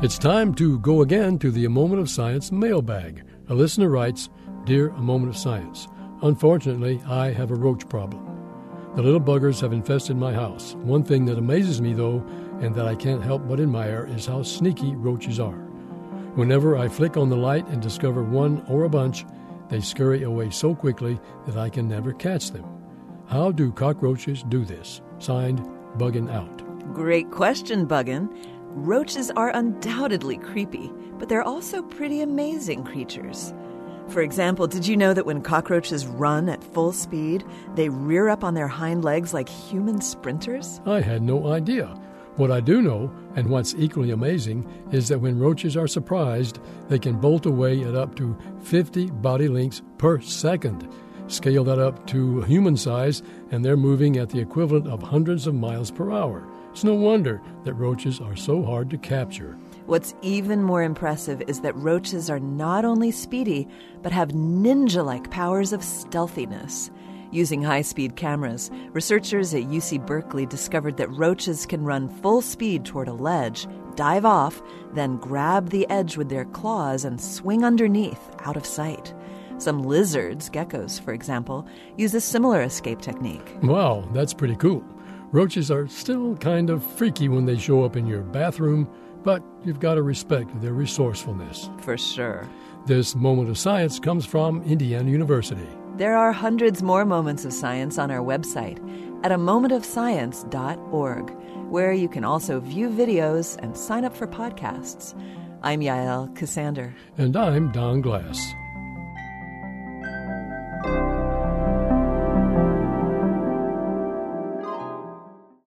It's time to go again to the A Moment of Science mailbag. A listener writes, "Dear A Moment of Science, unfortunately, I have a roach problem. The little buggers have infested my house. One thing that amazes me, though, and that I can't help but admire, is how sneaky roaches are. Whenever I flick on the light and discover one or a bunch, they scurry away so quickly that I can never catch them. How do cockroaches do this?" Signed, Buggin' Out. Great question, Buggin'. Roaches are undoubtedly creepy, but they're also pretty amazing creatures. For example, did you know that when cockroaches run at full speed, they rear up on their hind legs like human sprinters? I had no idea. What I do know, and what's equally amazing, is that when roaches are surprised, they can bolt away at up to 50 body lengths per second. Scale that up to human size, and they're moving at the equivalent of hundreds of miles per hour. It's no wonder that roaches are so hard to capture. What's even more impressive is that roaches are not only speedy, but have ninja-like powers of stealthiness. Using high-speed cameras, researchers at UC Berkeley discovered that roaches can run full speed toward a ledge, dive off, then grab the edge with their claws and swing underneath, out of sight. Some lizards, geckos for example, use a similar escape technique. Wow, that's pretty cool. Roaches are still kind of freaky when they show up in your bathroom, but you've got to respect their resourcefulness. For sure. This Moment of Science comes from Indiana University. There are hundreds more moments of science on our website at amomentofscience.org, where you can also view videos and sign up for podcasts. I'm Yael Cassander. And I'm Don Glass.